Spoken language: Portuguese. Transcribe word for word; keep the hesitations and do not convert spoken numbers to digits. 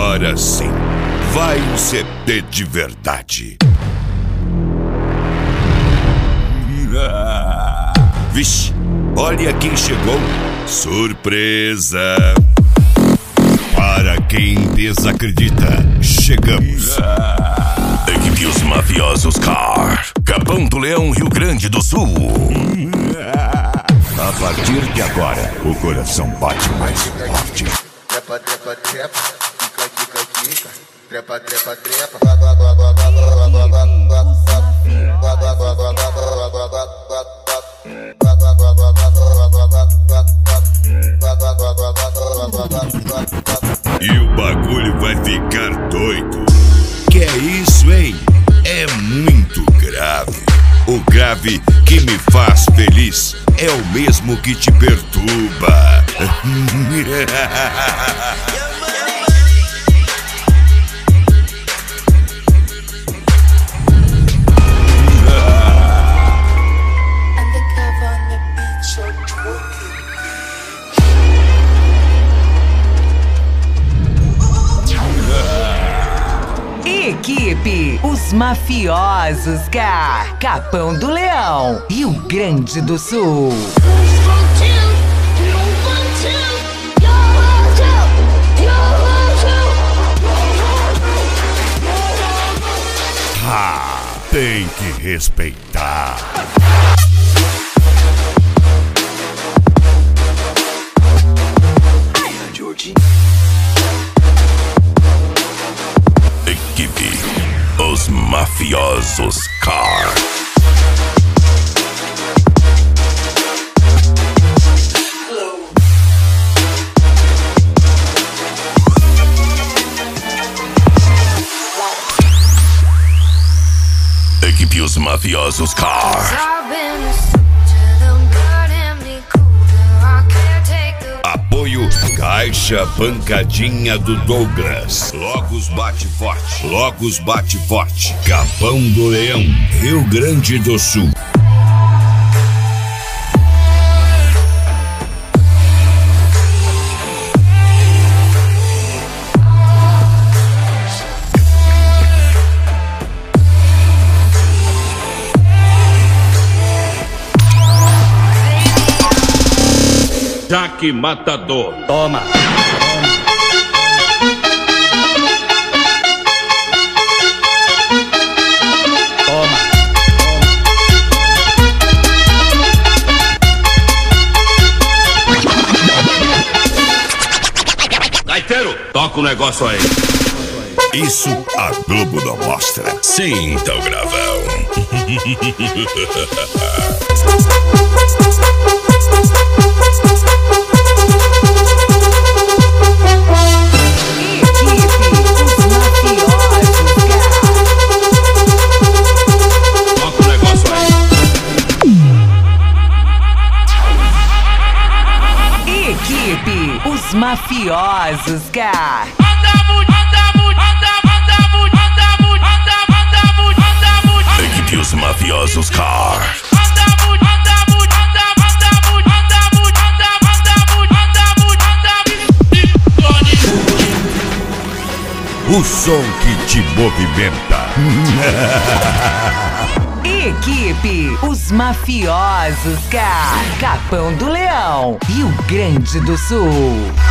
Agora sim, vai um C D de verdade. Vixe, olha quem chegou. Surpresa! Para quem desacredita, chegamos. Equipe Os Mafiosos Car, Capão do Leão, Rio Grande do Sul. A partir de agora, o coração bate mais forte. Trepa, trepa, trepa, quica, quica, quica. Trepa, trepa, trepa. E o bagulho vai ficar doido. Que é isso, hein? É muito grave. O grave que me faz feliz é o mesmo que te perturba. Equipe Os Mafiosos Car, Capão do Leão, Rio Grande do Sul. Ah, tem que respeitar. Equipe Os Mafiosos Car. Equipe Os Mafiosos Car. Apoio Caixa Pancadinha do Douglas. Logos Bate Forte. Logos Bate Forte. Capão do Leão, Rio Grande do Sul. Jaque Matador. Toma. Toma. Gaiteiro, toca o negócio aí. Isso a Globo não mostra. Sinta o gravão. Equipe Os Mafiosos Car. Equipe Os Mafiosos Car. O som que te movimenta. Equipe Os Mafiosos Car, Capão do Leão, Rio Grande do Sul.